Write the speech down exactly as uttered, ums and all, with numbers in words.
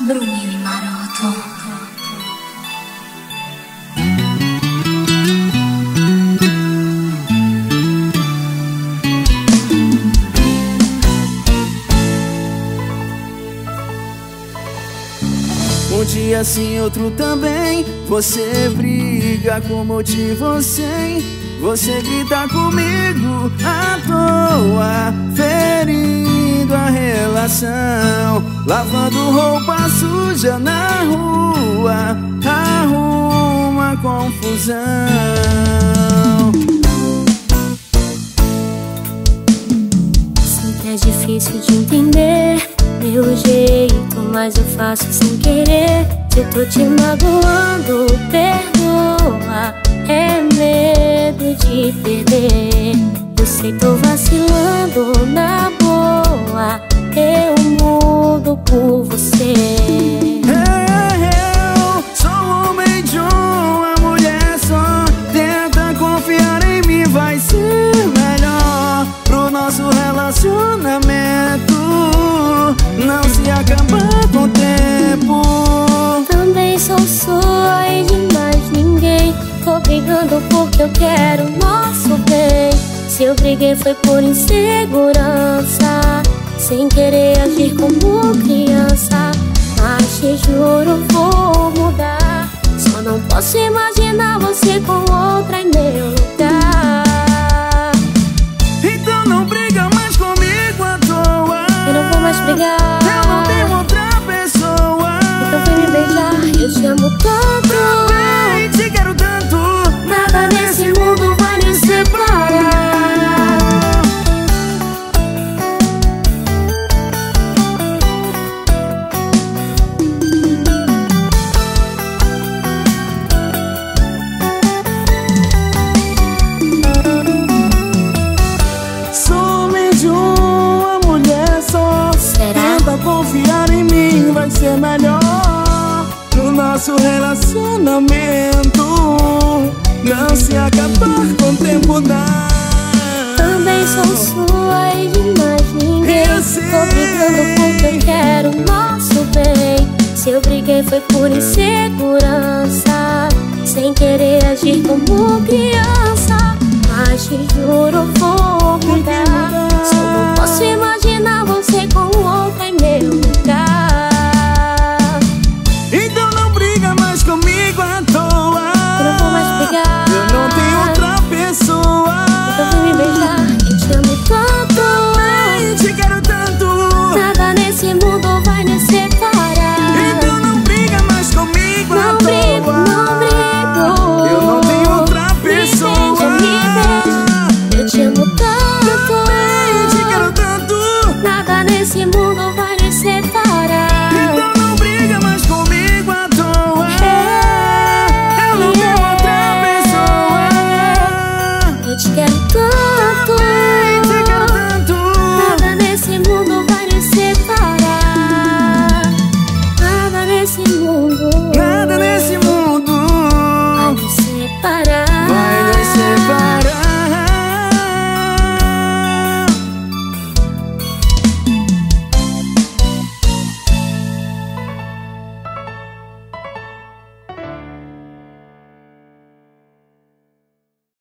Bruninho Maroto. Um dia sim, outro também. Você briga com motivo sem. Você grita comigo à toa, ferindo a relação. Lavando roupa suja na rua, arruma confusão. Sempre é difícil de entender meu jeito, mas eu faço sem querer. Se eu tô te magoando, perdoa. É medo de perder. Eu sei, tô vacilando na boa. Eu mudo por você. Eu sou homem de uma mulher só. Tenta confiar em mim, vai ser melhor pro nosso relacionamento não se acabar com o tempo. Também sou sua e de mais ninguém. Tô brigando porque eu quero o nosso bem. Se eu briguei foi por insegurança, sem querer agir como criança. Mas te juro vou mudar. Só não posso imaginar você com outra em meu lugar. Então não briga mais comigo à toa. Eu não vou mais brigar. Eu não tenho outra pessoa. Então vem me beijar, eu te amo tanto. Também te quero tanto. Nada nesse mundo vai nos separar. Some de uma mulher só. Será? Tenta confiar em mim, vai ser melhor pro nosso relacionamento não se acabar com o tempo da. Também sou sua e de mais ninguém. Eu sei. Tô brigando porque eu quero o nosso bem. Se eu briguei foi por insegurança, sem querer agir como criança. Mas te juro vou mudar. Só não posso imaginar